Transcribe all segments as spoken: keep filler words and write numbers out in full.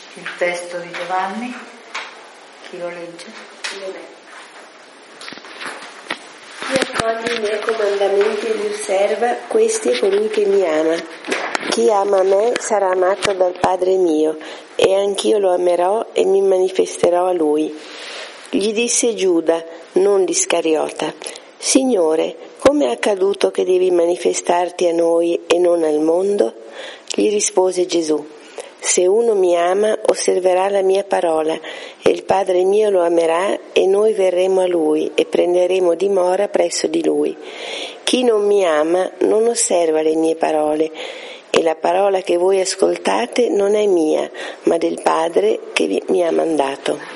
il testo di Giovanni. Chi lo legge? Chi accoglie i miei comandamenti e li osserva, questi è colui che mi ama. Chi ama me sarà amato dal Padre mio, e anch'io lo amerò e mi manifesterò a lui. Gli disse Giuda, non l'Iscariota: Signore, come è accaduto che devi manifestarti a noi e non al mondo? Gli rispose Gesù: se uno mi ama, osserverà la mia parola, e il Padre mio lo amerà, e noi verremo a lui e prenderemo dimora presso di lui. Chi non mi ama non osserva le mie parole, e la parola che voi ascoltate non è mia, ma del Padre che mi ha mandato.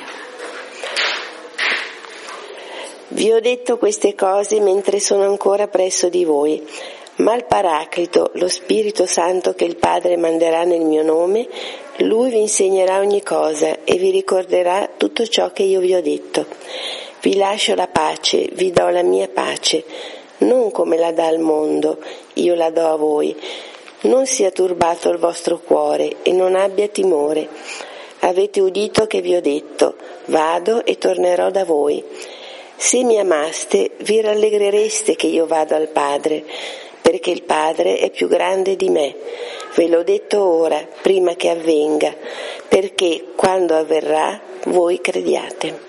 Vi ho detto queste cose mentre sono ancora presso di voi, ma il Paraclito, lo Spirito Santo che il Padre manderà nel mio nome, Lui vi insegnerà ogni cosa e vi ricorderà tutto ciò che io vi ho detto. Vi lascio la pace, vi do la mia pace, non come la dà il mondo, io la do a voi. Non sia turbato il vostro cuore e non abbia timore. Avete udito che vi ho detto: vado e tornerò da voi. Se mi amaste, vi rallegrereste che io vado al Padre, perché il Padre è più grande di me. Ve l'ho detto ora, prima che avvenga, perché quando avverrà voi crediate.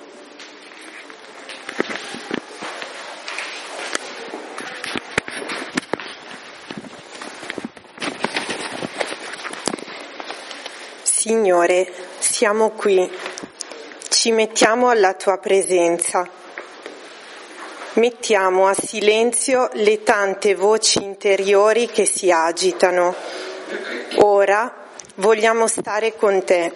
Signore, siamo qui, ci mettiamo alla tua presenza. Mettiamo a silenzio le tante voci interiori che si agitano. Ora vogliamo stare con te.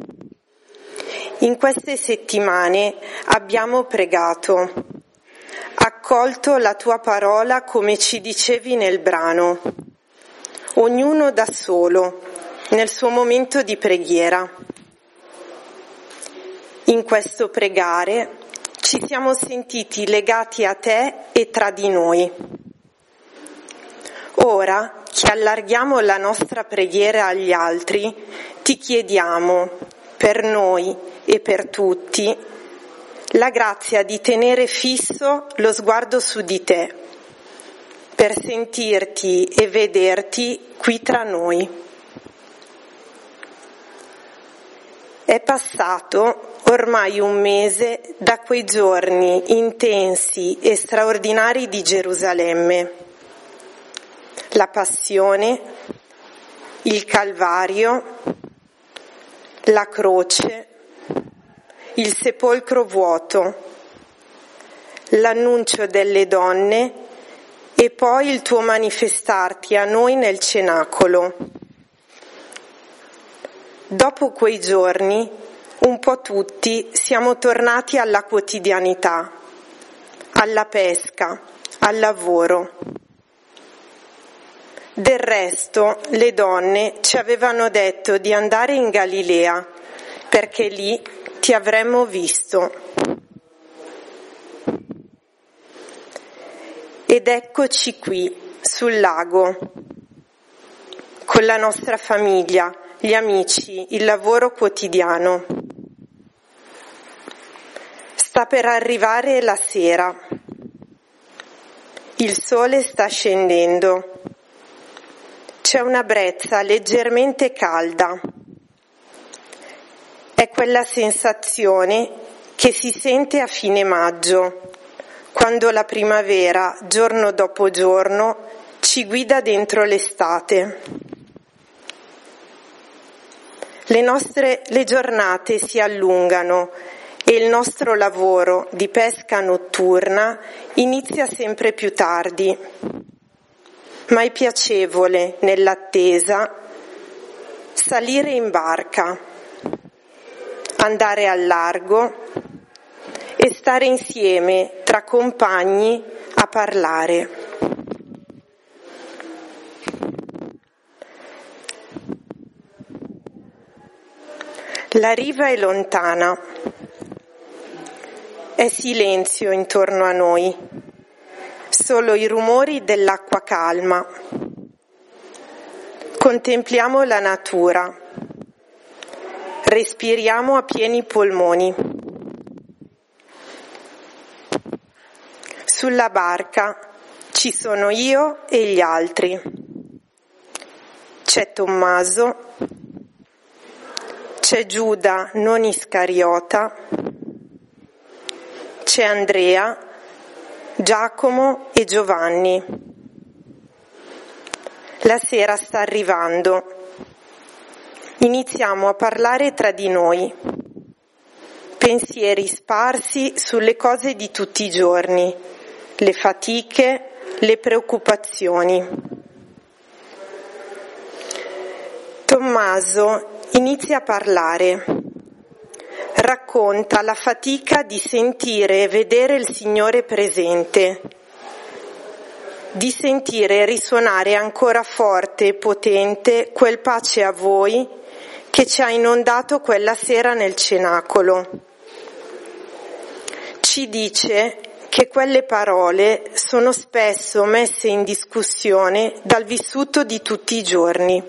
In queste settimane abbiamo pregato, accolto la tua parola come ci dicevi nel brano, ognuno da solo, nel suo momento di preghiera. In questo pregare ci siamo sentiti legati a te e tra di noi. Ora che allarghiamo la nostra preghiera agli altri, ti chiediamo, per noi e per tutti, la grazia di tenere fisso lo sguardo su di te, per sentirti e vederti qui tra noi. È passato ormai un mese da quei giorni intensi e straordinari di Gerusalemme. La passione, il Calvario, la croce, il sepolcro vuoto, l'annuncio delle donne e poi il tuo manifestarti a noi nel cenacolo. Dopo quei giorni, un po' tutti siamo tornati alla quotidianità, alla pesca, al lavoro. Del resto, le donne ci avevano detto di andare in Galilea, perché lì ti avremmo visto. Ed eccoci qui, sul lago, con la nostra famiglia, gli amici, il lavoro quotidiano. Sta per arrivare la sera. Il sole sta scendendo. C'è una brezza leggermente calda. È quella sensazione che si sente a fine maggio, quando la primavera, giorno dopo giorno, ci guida dentro l'estate. Le nostre le giornate si allungano e il nostro lavoro di pesca notturna inizia sempre più tardi, ma è piacevole nell'attesa salire in barca, andare al largo e stare insieme tra compagni a parlare. La riva è lontana, è silenzio intorno a noi, solo i rumori dell'acqua calma. Contempliamo la natura, Respiriamo a pieni polmoni. Sulla barca ci sono io e gli altri. C'è Tommaso, c'è Giuda non Iscariota, c'è Andrea, Giacomo e Giovanni. La sera sta arrivando. Iniziamo a parlare tra di noi, pensieri sparsi sulle cose di tutti i giorni, le fatiche, le preoccupazioni. Tommaso inizia a parlare, racconta la fatica di sentire e vedere il Signore presente, di sentire risuonare ancora forte e potente quel pace a voi che ci ha inondato quella sera nel cenacolo. Ci dice che quelle parole sono spesso messe in discussione dal vissuto di tutti i giorni.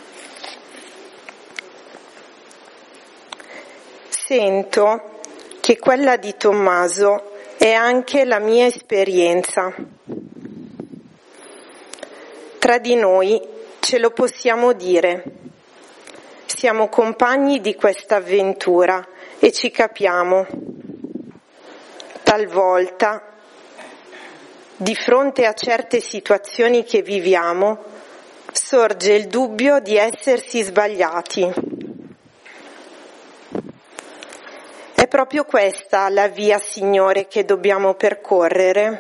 Sento che quella di Tommaso è anche la mia esperienza. Tra di noi ce lo possiamo dire. Siamo compagni di questa avventura e ci capiamo. Talvolta, di fronte a certe situazioni che viviamo, sorge il dubbio di essersi sbagliati. È proprio questa la via, Signore, che dobbiamo percorrere?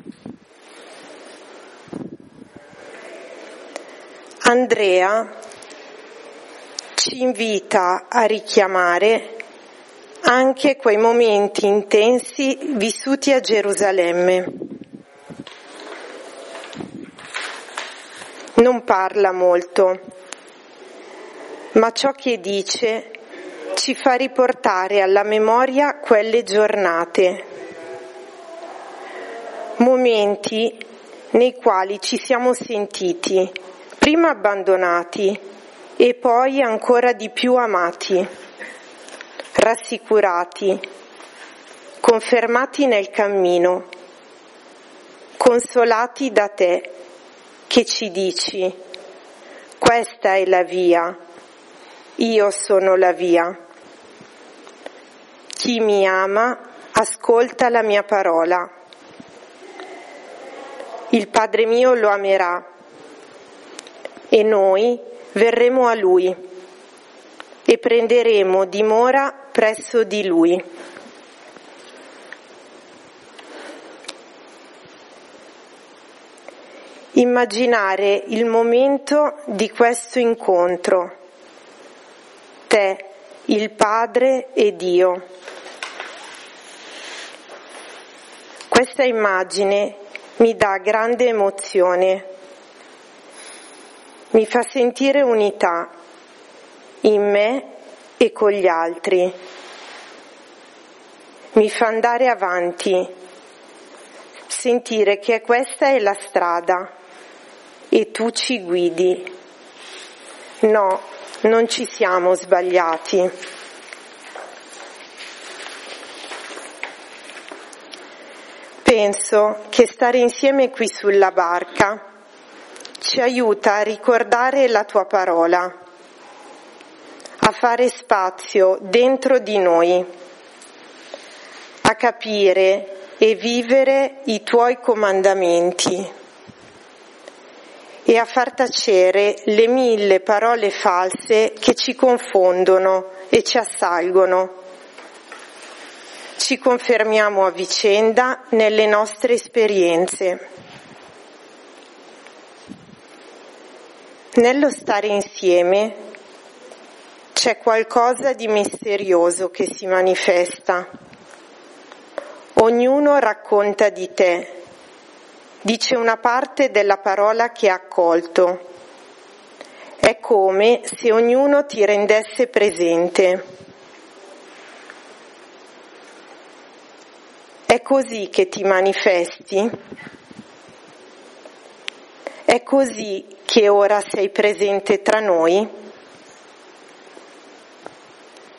Andrea ci invita a richiamare anche quei momenti intensi vissuti a Gerusalemme. Non parla molto, ma ciò che dice ci fa riportare alla memoria quelle giornate, momenti nei quali ci siamo sentiti prima abbandonati e poi ancora di più amati, rassicurati, confermati nel cammino, consolati da te che ci dici: questa è la via, io sono la via. Chi mi ama ascolta la mia parola. Il Padre mio lo amerà e noi verremo a Lui e prenderemo dimora presso di Lui. Immaginare il momento di questo incontro, te, il Padre e Dio. Questa immagine mi dà grande emozione. Mi fa sentire unità in me e con gli altri. Mi fa andare avanti, sentire che questa è la strada e tu ci guidi. No, non ci siamo sbagliati. Penso che stare insieme qui sulla barca ci aiuta a ricordare la tua parola, a fare spazio dentro di noi, a capire e vivere i tuoi comandamenti e a far tacere le mille parole false che ci confondono e ci assalgono. Ci confermiamo a vicenda nelle nostre esperienze. Nello stare insieme c'è qualcosa di misterioso che si manifesta. Ognuno racconta di te, dice una parte della parola che ha accolto. È come se ognuno ti rendesse presente. È così che ti manifesti? È così che ora sei presente tra noi?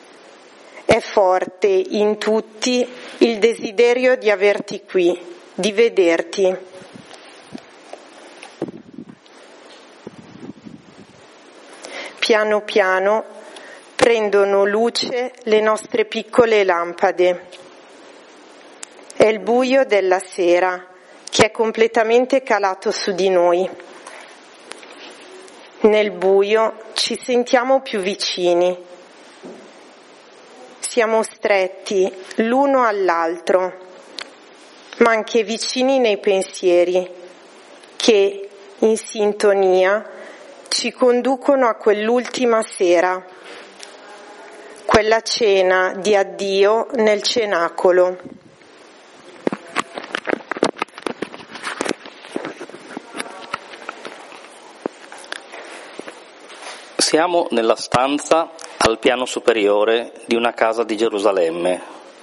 è forte in tutti il desiderio di averti qui, di vederti. Piano piano prendono luce le nostre piccole lampade. È il buio della sera che è completamente calato su di noi. Nel buio ci sentiamo più vicini. Siamo stretti l'uno all'altro, ma anche vicini nei pensieri che, in sintonia, ci conducono a quell'ultima sera, quella cena di addio nel cenacolo. Siamo nella stanza al piano superiore di una casa di Gerusalemme.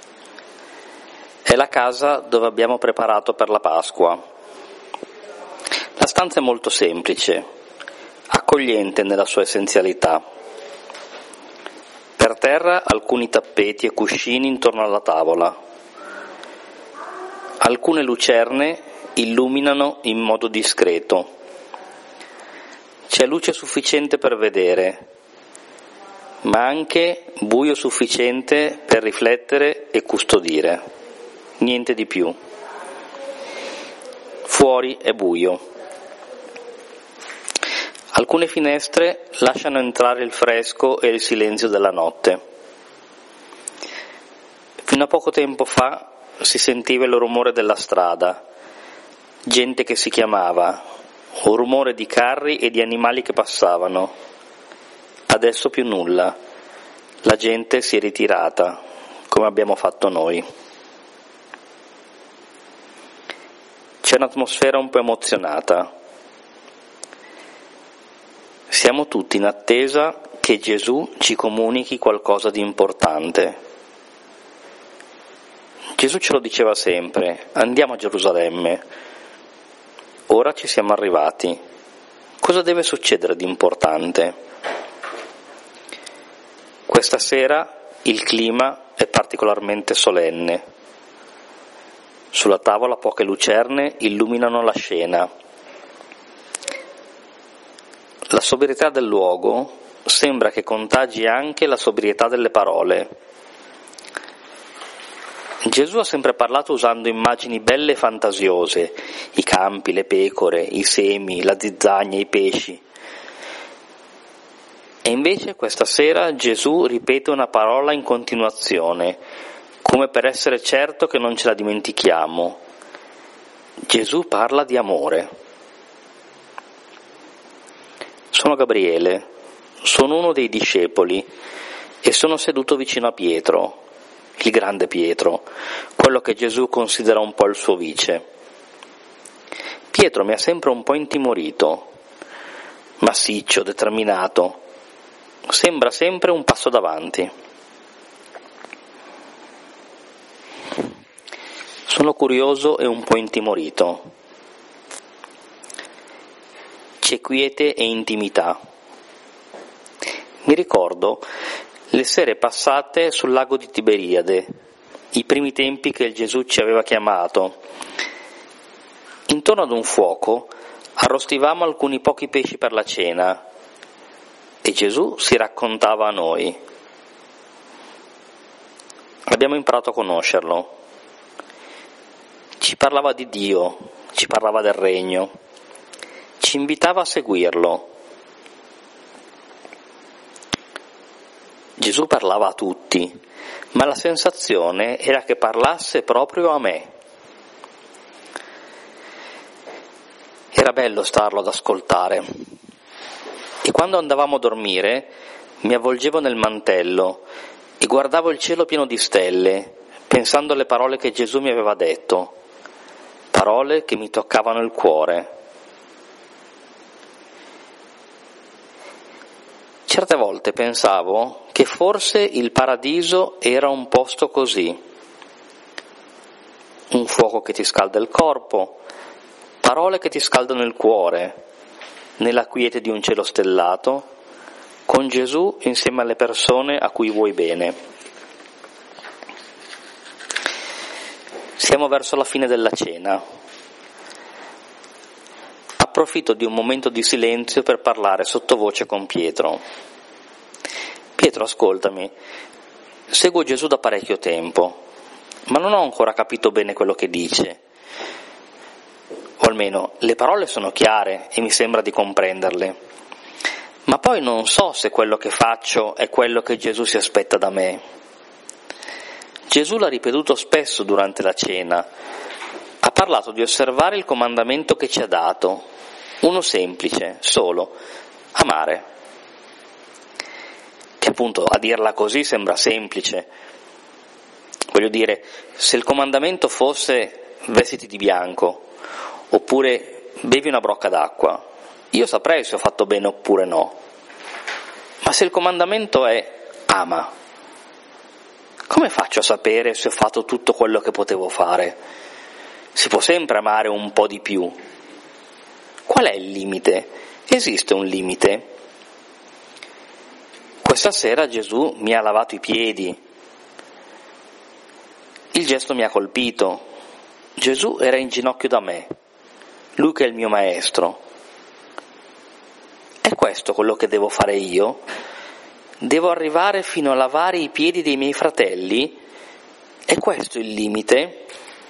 È la casa dove abbiamo preparato per la Pasqua. La stanza è molto semplice, accogliente nella sua essenzialità. Per terra alcuni tappeti e cuscini intorno alla tavola. Alcune lucerne illuminano in modo discreto. C'è luce sufficiente per vedere, ma anche buio sufficiente per riflettere e custodire. Niente di più. Fuori è buio. Alcune finestre lasciano entrare il fresco e il silenzio della notte. Fino a poco tempo fa si sentiva il rumore della strada, gente che si chiamava, un rumore di carri e di animali che passavano. Adesso più nulla. La gente si è ritirata, come abbiamo fatto noi. C'è un'atmosfera un po' emozionata. Siamo tutti in attesa che Gesù ci comunichi qualcosa di importante. Gesù ce lo diceva sempre: andiamo a Gerusalemme. Ora ci siamo arrivati. Cosa deve succedere di importante? Questa sera il clima è particolarmente solenne. Sulla tavola poche lucerne illuminano la scena. La sobrietà del luogo sembra che contagi anche la sobrietà delle parole. Gesù ha sempre parlato usando immagini belle e fantasiose, i campi, le pecore, i semi, la zizzania, i pesci. E invece questa sera Gesù ripete una parola in continuazione, come per essere certo che non ce la dimentichiamo. Gesù parla di amore. Sono Gabriele, sono uno dei discepoli e sono seduto vicino a Pietro, il grande Pietro, quello che Gesù considera un po' il suo vice. Pietro mi ha sempre un po' intimorito, massiccio, determinato, sembra sempre un passo davanti. Sono curioso e un po' intimorito. C'è quiete e intimità. Mi ricordo le sere passate sul lago di Tiberiade, i primi tempi che Gesù ci aveva chiamato. Intorno ad un fuoco arrostivamo alcuni pochi pesci per la cena e Gesù si raccontava a noi. Abbiamo imparato a conoscerlo. Ci parlava di Dio, ci parlava del regno, ci invitava a seguirlo. Gesù parlava a tutti, ma la sensazione era che parlasse proprio a me. Era bello starlo ad ascoltare. E quando andavamo a dormire mi avvolgevo nel mantello e guardavo il cielo pieno di stelle, pensando alle parole che Gesù mi aveva detto, parole che mi toccavano il cuore. Certe volte pensavo che forse il paradiso era un posto così, un fuoco che ti scalda il corpo, parole che ti scaldano il cuore, nella quiete di un cielo stellato, con Gesù insieme alle persone a cui vuoi bene. Siamo verso la fine della cena. Approfitto di un momento di silenzio per parlare sottovoce con Pietro. Pietro, ascoltami, seguo Gesù da parecchio tempo, ma non ho ancora capito bene quello che dice. O almeno le parole sono chiare e mi sembra di comprenderle, ma poi non so se quello che faccio è quello che Gesù si aspetta da me. Gesù l'ha ripetuto spesso durante la cena, ha parlato di osservare il comandamento che ci ha dato, uno semplice, solo, amare. Che appunto a dirla così sembra semplice. Voglio dire, se il comandamento fosse vestiti di bianco, oppure bevi una brocca d'acqua, io saprei se ho fatto bene oppure no. Ma se il comandamento è ama, come faccio a sapere se ho fatto tutto quello che potevo fare? Si può sempre amare un po' di più. Qual è il limite? Esiste un limite? Questa sera Gesù mi ha lavato i piedi. Il gesto mi ha colpito. Gesù era in ginocchio da me, lui che è il mio maestro. È questo quello che devo fare io? Devo arrivare fino a lavare i piedi dei miei fratelli? È questo il limite?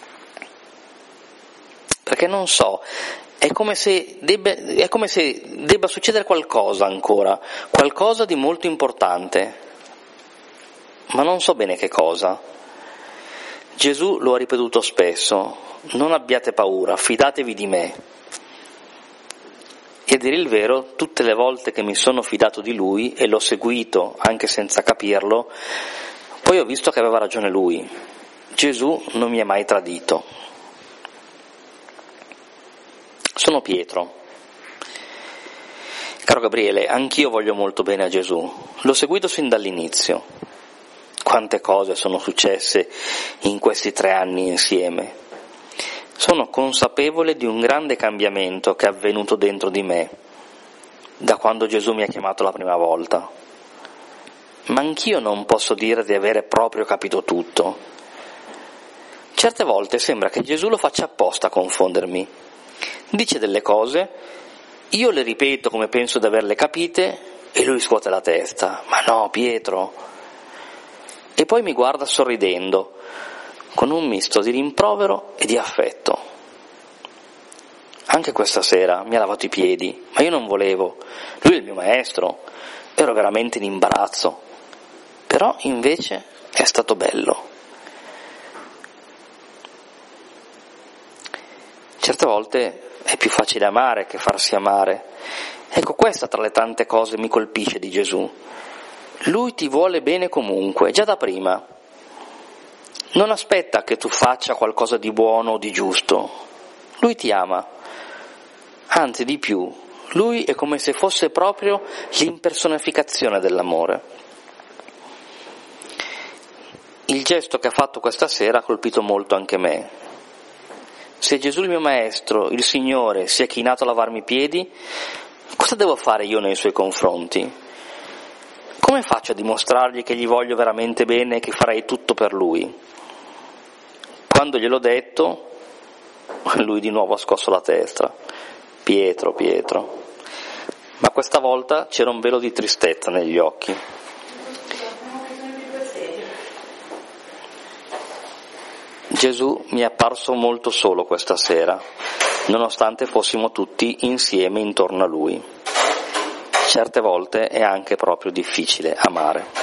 Perché non so, è come se debba, è come se debba succedere qualcosa ancora, qualcosa di molto importante, ma non so bene che cosa. Gesù lo ha ripetuto spesso: non abbiate paura, fidatevi di me. E a dire il vero, tutte le volte che mi sono fidato di lui e l'ho seguito anche senza capirlo, poi ho visto che aveva ragione lui. Gesù non mi ha mai tradito. Sono Pietro. Caro Gabriele, anch'io voglio molto bene a Gesù, l'ho seguito sin dall'inizio. Quante cose sono successe in questi tre anni insieme. Sono consapevole di un grande cambiamento che è avvenuto dentro di me, da quando Gesù mi ha chiamato la prima volta. Ma anch'io non posso dire di avere proprio capito tutto. Certe volte sembra che Gesù lo faccia apposta a confondermi. Dice delle cose, io le ripeto come penso di averle capite e lui scuote la testa. Ma no, Pietro! E poi mi guarda sorridendo, con un misto di rimprovero e di affetto. Anche questa sera mi ha lavato i piedi, ma io non volevo. Lui è il mio maestro, ero veramente in imbarazzo. Però invece è stato bello. Certe volte è più facile amare che farsi amare. Ecco, questa tra le tante cose mi colpisce di Gesù. Lui ti vuole bene comunque, già da prima. Non aspetta che tu faccia qualcosa di buono o di giusto. Lui ti ama. Anzi, di più, lui è come se fosse proprio l'impersonificazione dell'amore. Il gesto che ha fatto questa sera ha colpito molto anche me. Se Gesù il mio maestro, il Signore, si è chinato a lavarmi i piedi, cosa devo fare io nei suoi confronti? Come faccio a dimostrargli che gli voglio veramente bene e che farei tutto per lui? Quando gliel'ho detto, lui di nuovo ha scosso la testa. Pietro, Pietro. Ma questa volta c'era un velo di tristezza negli occhi. Gesù mi è apparso molto solo questa sera, nonostante fossimo tutti insieme intorno a lui. Certe volte è anche proprio difficile amare.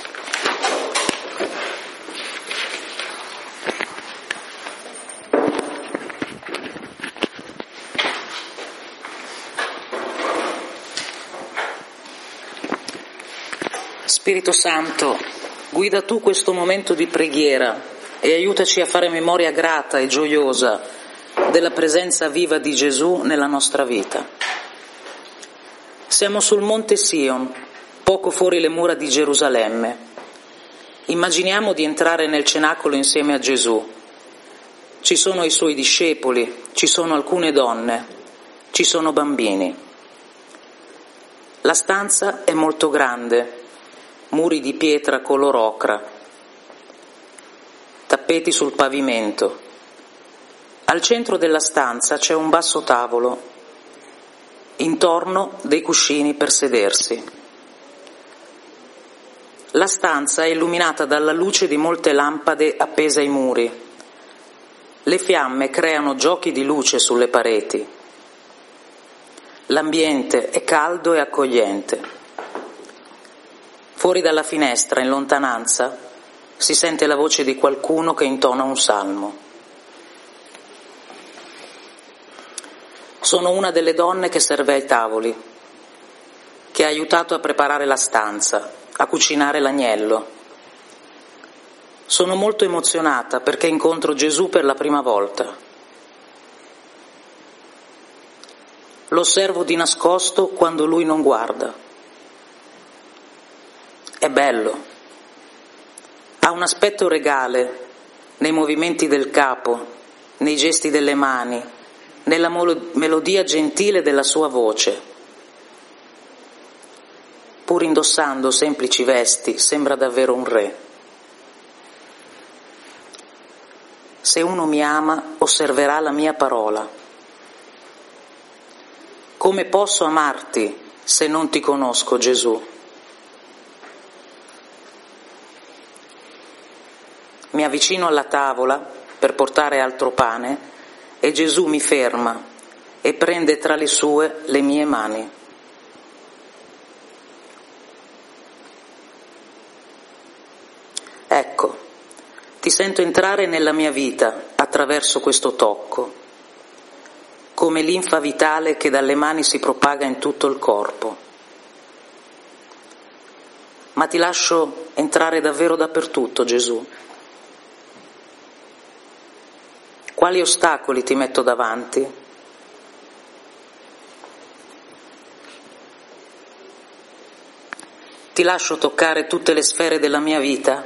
Spirito Santo, guida tu questo momento di preghiera e aiutaci a fare memoria grata e gioiosa della presenza viva di Gesù nella nostra vita. Siamo sul monte Sion, poco fuori le mura di Gerusalemme. Immaginiamo di entrare nel cenacolo insieme a Gesù. Ci sono i suoi discepoli, ci sono alcune donne, ci sono bambini. La stanza è molto grande, muri di pietra color ocra, tappeti sul pavimento, Al centro della stanza c'è un basso tavolo, intorno dei cuscini per sedersi. La stanza è illuminata dalla luce di molte lampade appese ai muri. Le fiamme creano giochi di luce sulle pareti. L'ambiente è caldo e accogliente. Fuori dalla finestra, in lontananza, si sente la voce di qualcuno che intona un salmo. Sono una delle donne che serve ai tavoli, che ha aiutato a preparare la stanza, a cucinare l'agnello. Sono molto emozionata perché incontro Gesù per la prima volta. Lo osservo di nascosto quando lui non guarda. È bello. Ha un aspetto regale nei movimenti del capo, nei gesti delle mani, nella melodia gentile della sua voce. Pur indossando semplici vesti, sembra davvero un re. Se uno mi ama, osserverà la mia parola. Come posso amarti se non ti conosco, Gesù? Mi avvicino alla tavola per portare altro pane e Gesù mi ferma e prende tra le sue le mie mani. Ecco, ti sento entrare nella mia vita attraverso questo tocco, come linfa vitale che dalle mani si propaga in tutto il corpo. Ma ti lascio entrare davvero dappertutto, Gesù. Quali ostacoli ti metto davanti? Ti lascio toccare tutte le sfere della mia vita?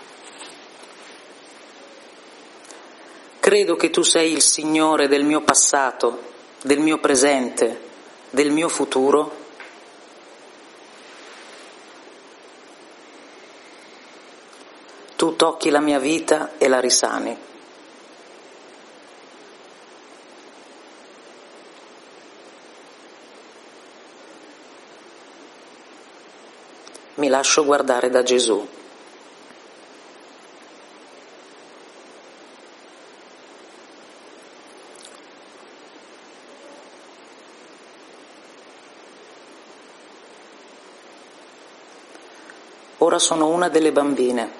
Credo che tu sei il Signore del mio passato, del mio presente, del mio futuro. Tu tocchi la mia vita e la risani. Mi lascio guardare da Gesù. Ora sono una delle bambine.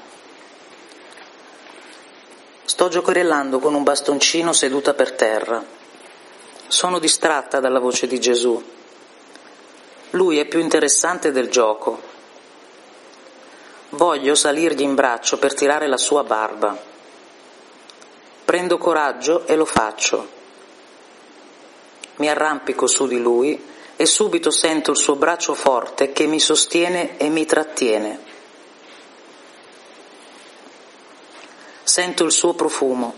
Sto giocherellando con un bastoncino seduta per terra. Sono distratta dalla voce di Gesù. Lui è più interessante del gioco. Voglio salirgli in braccio per tirare la sua barba. Prendo coraggio e lo faccio. Mi arrampico su di lui e subito sento il suo braccio forte che mi sostiene e mi trattiene. Sento il suo profumo.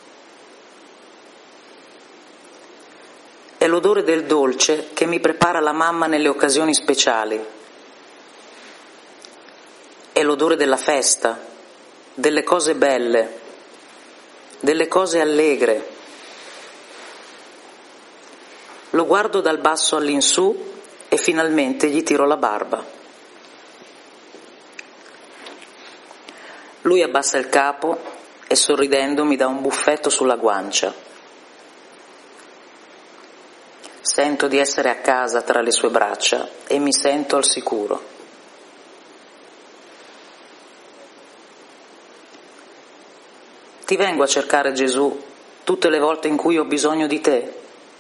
È l'odore del dolce che mi prepara la mamma nelle occasioni speciali. È l'odore della festa, delle cose belle, delle cose allegre. Lo guardo dal basso all'insù e finalmente gli tiro la barba. Lui abbassa il capo e sorridendo mi dà un buffetto sulla guancia. Sento di essere a casa tra le sue braccia e mi sento al sicuro. Ti vengo a cercare, Gesù, tutte le volte in cui ho bisogno di te.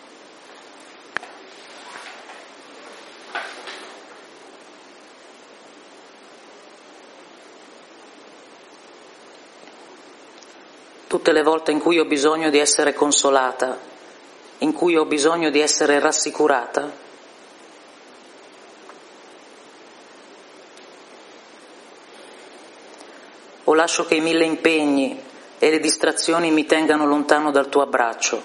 Tutte le volte in cui ho bisogno di essere consolata, in cui ho bisogno di essere rassicurata. O lascio che i mille impegni e le distrazioni mi tengano lontano dal tuo abbraccio.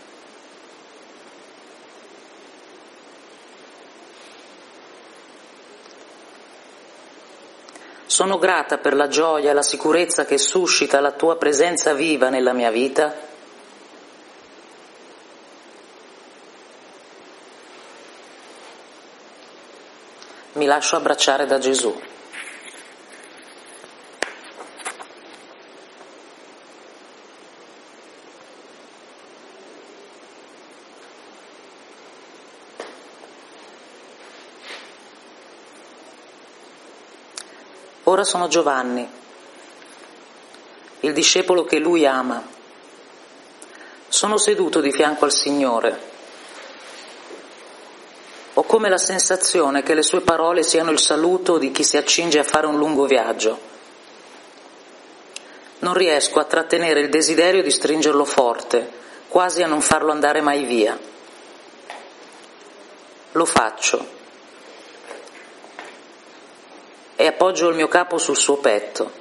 Sono grata per la gioia e la sicurezza che suscita la tua presenza viva nella mia vita mi lascio abbracciare da Gesù. Ora sono Giovanni, il discepolo che lui ama. Sono seduto di fianco al Signore. Ho come la sensazione che le sue parole siano il saluto di chi si accinge a fare un lungo viaggio. Non riesco a trattenere il desiderio di stringerlo forte, quasi a non farlo andare mai via. Lo faccio. E appoggio il mio capo sul suo petto.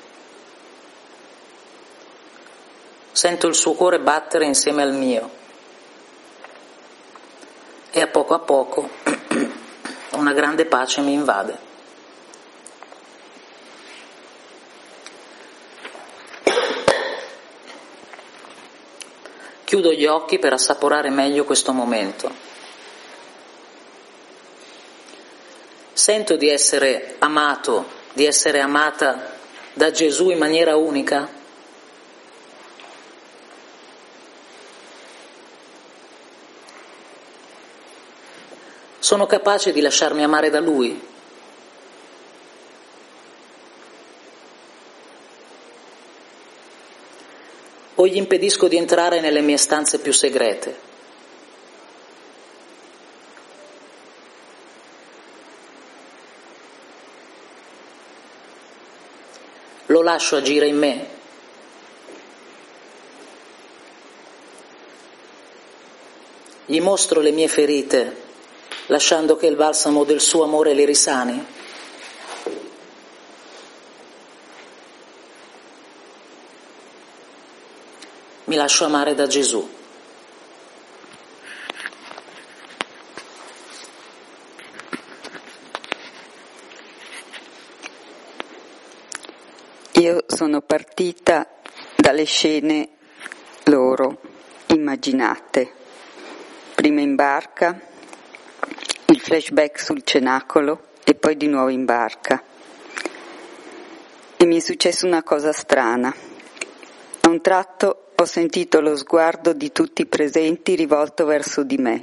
Sento il suo cuore battere insieme al mio. E a poco a poco una grande pace mi invade. Chiudo gli occhi per assaporare meglio questo momento. Sento di essere amato, di essere amata da Gesù in maniera unica? Sono capace di lasciarmi amare da Lui? O gli impedisco di entrare nelle mie stanze più segrete? Lo lascio agire in me? Gli mostro le mie ferite, lasciando che il balsamo del suo amore le risani? Mi lascio amare da Gesù. Io sono partita dalle scene loro immaginate, prima in barca, il flashback sul cenacolo e poi di nuovo in barca. E mi è successa una cosa strana. A un tratto ho sentito lo sguardo di tutti i presenti rivolto verso di me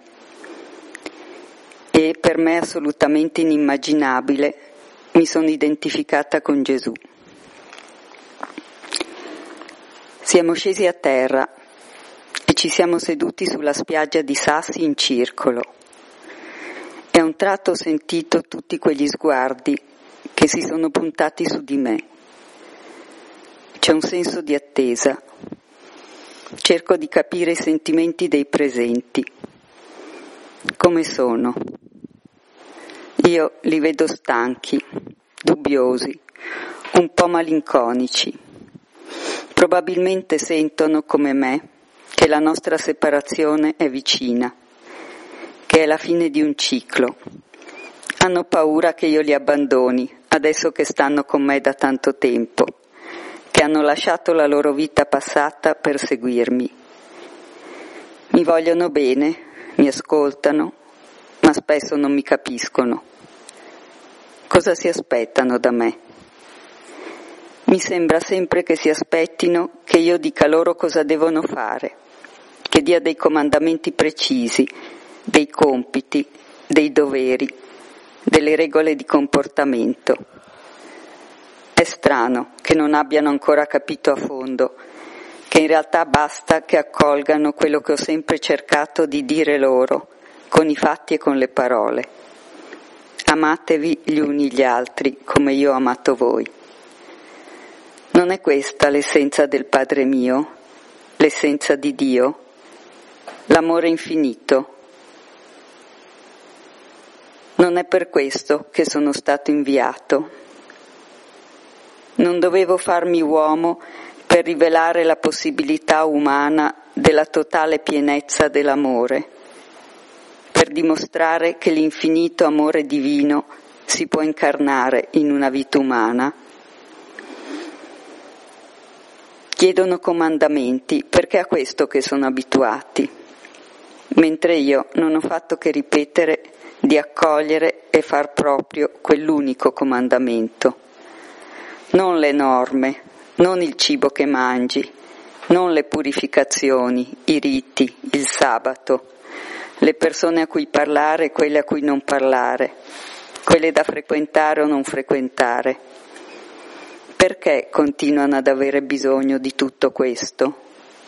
e per me assolutamente inimmaginabile mi sono identificata con Gesù. Siamo scesi a terra e ci siamo seduti sulla spiaggia di sassi in circolo e a un tratto ho sentito tutti quegli sguardi che si sono puntati su di me. C'è un senso di attesa. Cerco di capire i sentimenti dei presenti. Come sono? Io li vedo stanchi, dubbiosi, un po' malinconici. Probabilmente sentono, come me, che la nostra separazione è vicina, che è la fine di un ciclo. Hanno paura che io li abbandoni, adesso che stanno con me da tanto tempo, che hanno lasciato la loro vita passata per seguirmi. Mi vogliono bene, mi ascoltano, ma spesso non mi capiscono. Cosa si aspettano da me? Mi sembra sempre che si aspettino che io dica loro cosa devono fare, che dia dei comandamenti precisi, dei compiti, dei doveri, delle regole di comportamento. È strano che non abbiano ancora capito a fondo che in realtà basta che accolgano quello che ho sempre cercato di dire loro, con i fatti e con le parole. Amatevi gli uni gli altri come io ho amato voi. Non è questa l'essenza del Padre mio, l'essenza di Dio, l'amore infinito? Non è per questo che sono stato inviato. Non dovevo farmi uomo per rivelare la possibilità umana della totale pienezza dell'amore, per dimostrare che l'infinito amore divino si può incarnare in una vita umana. Chiedono comandamenti perché è a questo che sono abituati, mentre io non ho fatto che ripetere di accogliere e far proprio quell'unico comandamento. Non le norme, non il cibo che mangi, non le purificazioni, i riti, il sabato, le persone a cui parlare e quelle a cui non parlare, quelle da frequentare o non frequentare. Perché continuano ad avere bisogno di tutto questo?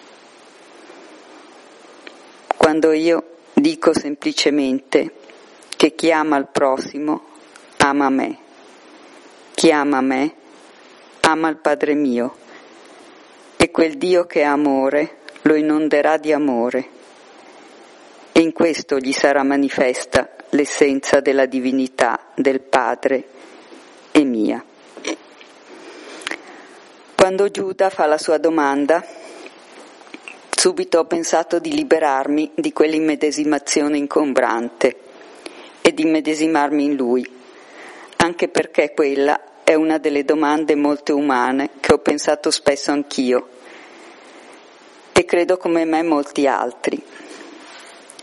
Quando io dico semplicemente che chi ama il prossimo ama me, chi ama me ama il Padre mio, e quel Dio che è amore lo inonderà di amore, e in questo gli sarà manifesta l'essenza della divinità del Padre e mia. Quando Giuda fa la sua domanda, subito ho pensato di liberarmi di quell'immedesimazione ingombrante e di immedesimarmi in lui, anche perché quella è una delle domande molto umane che ho pensato spesso anch'io, e credo come me molti altri.